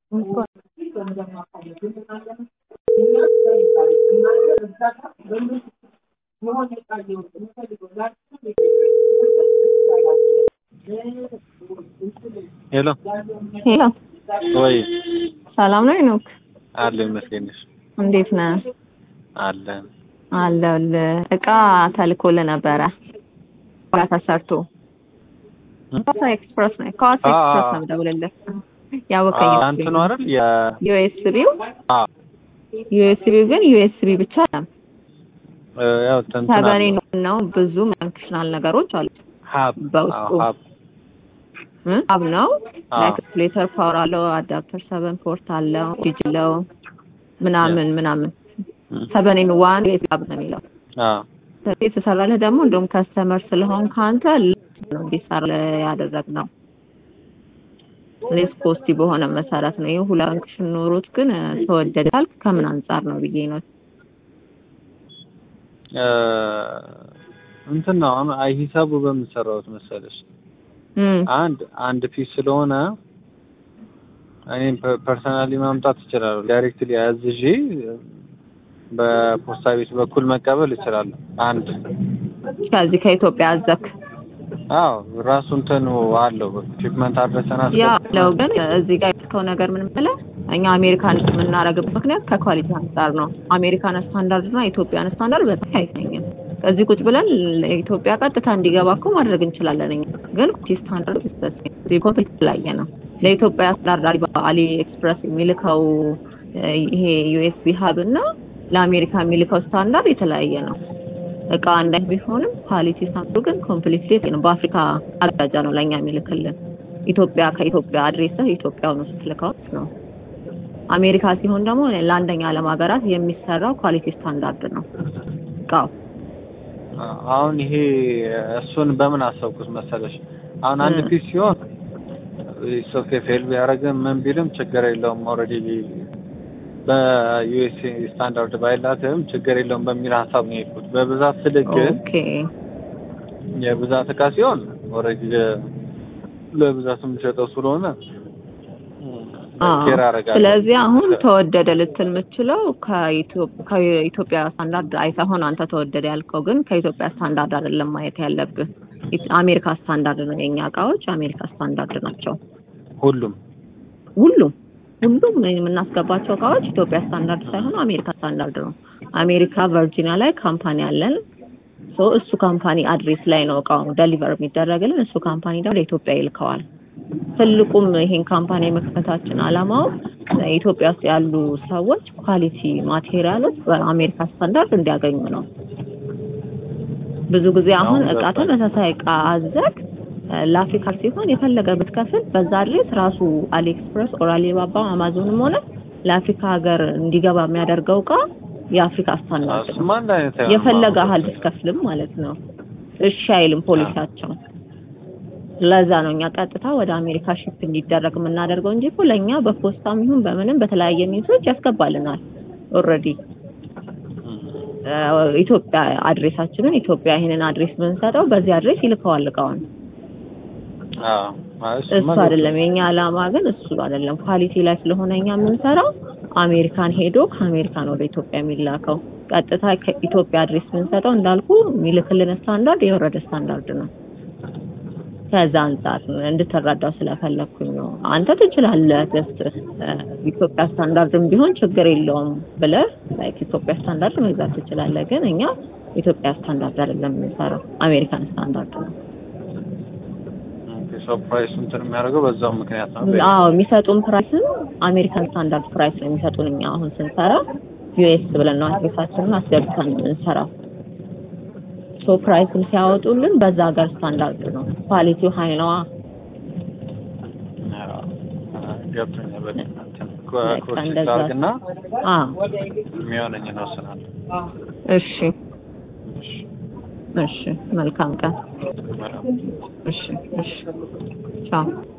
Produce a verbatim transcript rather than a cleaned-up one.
Hello. Hello. ወይ ሰላም ነው ኖክ? አለ መስገንሽ እንዴት ነህ? አለ አለል እቃ ተልኮልህ ነበረ። ወራ ተሰርቶ ካሳ ኤክስፕረስ ነው። ካሳ ኤክስፕረስ ነው ደውልልህ። ያወቀኝ አንተ ነው አይደል? ያ ዩኤስቢው አዎ ዩኤስቢው ግን ዩኤስቢ ብቻ ነው። ያው ተንተና ነው ብዙ ፈንክሽናል ነገሮች አሉ። ሀብ በውስጡ ሀብ ሀብ ነው። ሌተር ፓወር አለው፣ አዳፕተር ሰቨን ፖርት አለው፣ ዲጂታል ምናምን ምናምን ሰቨን ኢን ዋን ሀብ ነው የሚለው። አዎ ስለዚህ ተሰራለህ ደግሞ እንደውም ከስተመር ስለሆን ካንተ ነው ዲሳር ያደረግነው ሌስ ኮስቲ በሆነ መሰረት ነው። ይሄ ሁሉ ፈንክሽን ኖሮት ግን ተወደዳል። ከምን አንፃር ነው ብዬ ነው እ እንትን ነው አይ ሂሳቡ በመሰራው መሰለሽ አንድ አንድ ፒስ ስለሆነ እኔም ፐርሰናሊ ማምጣት ይችላል። ዳይሬክትሊ አዝዤ በፖስታ ቤት በኩል መቀበል ይችላል። አንድ ከዚህ ከኢትዮጵያ አዘክ አዎ ራሱ እንትን አለው ሺፕመንት አድረሰና ያለው ግን እዚህ ጋር የተከው ነገር ምን ማለት እኛ አሜሪካን የምናረግበት ምክንያት ከኳሊቲ አንፃር ነው። አሜሪካን ስታንዳርድ እና ኢትዮጵያን ስታንዳርድ በጣም አይገናኝም። ከዚህ ቁጭ ብለን ለኢትዮጵያ ቀጥታ እንዲገባ እኮ ማድረግ እንችላለን። እኛ ግን ስታንዳርድ ስፔሲፊክ ኮምፕሊት ላይ ነው። ለኢትዮጵያ ስታንዳርድ በአሊ ኤክስፕረስ የሚልከው ይሄ ዩኤስቢ ሀብ እና ለአሜሪካ የሚልከው ስታንዳርድ የተለያየ ነው። እቃ አንድ ቢሆንም ኳሊቲ ስታንዳርዱ ግን ኮምፕሊትሊ ነው። በአፍሪካ አቅጣጫ ነው ለኛ የሚልክልን። ኢትዮጵያ ከኢትዮጵያ አድሬስ ኢትዮጵያው ነው ስትልከው ነው። አሜሪካ ሲሆን ደግሞ ለአንደኛ ዓለም ሀገራት የሚሰራው ኳሊቲ ስታንዳርድ ነው እቃው። አሁን ይሄ እሱን በምን አሰብኩት መሰለሽ? አሁን አንድ ፒስ ሲሆን ሶኬ ፌል ቢያረግም ምን ቢልም ችግር የለውም። ኦሬዲ በዩኤስ ስታንዳርድ ባይላትም ችግር የለውም በሚል ሐሳብ ነው የሄድኩት። በብዛት ስልክ ኦኬ የብዛት እቃ ሲሆን ኦሬዲ ለብዛት የምሸጠው ስለሆነ ስለዚህ አሁን ተወደደ ልትል የምትችለው ከኢትዮጵያ ስታንዳርድ አይተሆን አንተ ተወደደ ያልከው ግን ከኢትዮጵያ ስታንዳርድ አይደለም ማየት ያለብህ። አሜሪካ ስታንዳርድ ነው። የኛ እቃዎች አሜሪካ ስታንዳርድ ናቸው። ሁሉም ሁሉም ሁሉም የምናስገባቸው እቃዎች ኢትዮጵያ ስታንዳርድ ሳይሆን አሜሪካ ስታንዳርድ ነው። አሜሪካ ቨርጂኒያ ላይ ካምፓኒ አለን። ሶ እሱ ካምፓኒ አድሬስ ላይ ነው እቃው ዴሊቨር የሚደረግልን። እሱ ካምፓኒ ደግሞ ለኢትዮጵያ ይልከዋል። ትልቁም ይሄን ካምፓኒ መክፈታችን አላማው ኢትዮጵያ ውስጥ ያሉ ሰዎች ኳሊቲ ማቴሪያሎች በአሜሪካ ስታንዳርድ እንዲያገኙ ነው። ብዙ ጊዜ አሁን እቃ ተመሳሳይ እቃ አዘክ ለአፍሪካ ሲሆን የፈለገ ብትከፍል በዛ አድሬስ ራሱ አሊኤክስፕረስ ኦር አሊባባ አማዞንም ሆነ ለአፍሪካ ሀገር እንዲገባ የሚያደርገው እቃ የአፍሪካ ስታንዳርድ ነው። የፈለገ ሀል ብትከፍልም ማለት ነው። እሺ አይልም ፖሊሲያቸው። ለዛ ነው እኛ ቀጥታ ወደ አሜሪካ ሺፕ እንዲደረግ የምናደርገው እንጂ እኮ ለኛ በፖስታም ይሁን በምንም በተለያየ ሚንሶች ያስገባልናል። ኦሬዲ ኢትዮጵያ አድሬሳችንን ኢትዮጵያ ይሄንን አድሬስ ብንሰጠው በዚህ አድሬስ ይልከዋል እቃውን። አዎ ማለት እሱ አይደለም የኛ አላማ። ግን እሱ አይደለም ኳሊቲ ላይ ስለሆነ እኛ የምንሰራው አሜሪካን ሄዶ ከአሜሪካን ወደ ኢትዮጵያ የሚላከው ቀጥታ ከኢትዮጵያ አድሬስ ብንሰጠው እንዳልኩ የሚልክልን ስታንዳርድ የወረደ ስታንዳርድ ነው። ከዛ አንፃር እንድትረዳው ስለፈለኩኝ ነው። አንተ ትችላለህ ጀስት ኢትዮጵያ ስታንዳርድም ቢሆን ችግር የለውም ብለህ ላይክ ኢትዮጵያ ስታንዳርድ መግዛት ትችላለህ። ግን እኛ ኢትዮጵያ ስታንዳርድ አይደለም የምንሰራው አሜሪካን ስታንዳርድ ነው። ሶ ፕራይስ እንትን የሚያደርገው በዛው ምክንያት ነው። አዎ የሚሰጡን ፕራይስም አሜሪካን ስታንዳርድ ፕራይስ ነው የሚሰጡን። እኛ አሁን ስንሰራ ዩኤስ ብለን ነው አድሬሳችንን አስገብተን የምንሰራው። ሶ ፕራይስም ሲያወጡልን በዛ ሀገር ስታንዳርድ ነው። ኳሊቲው ሃይ ነው። አዎ ገብቶኛል። በእንትን ኮርስ ታርግና አዎ የሚሆነኝ ነው ሰናል። እሺ እሺ መልካም ቀን። እሺ እሺ ቻው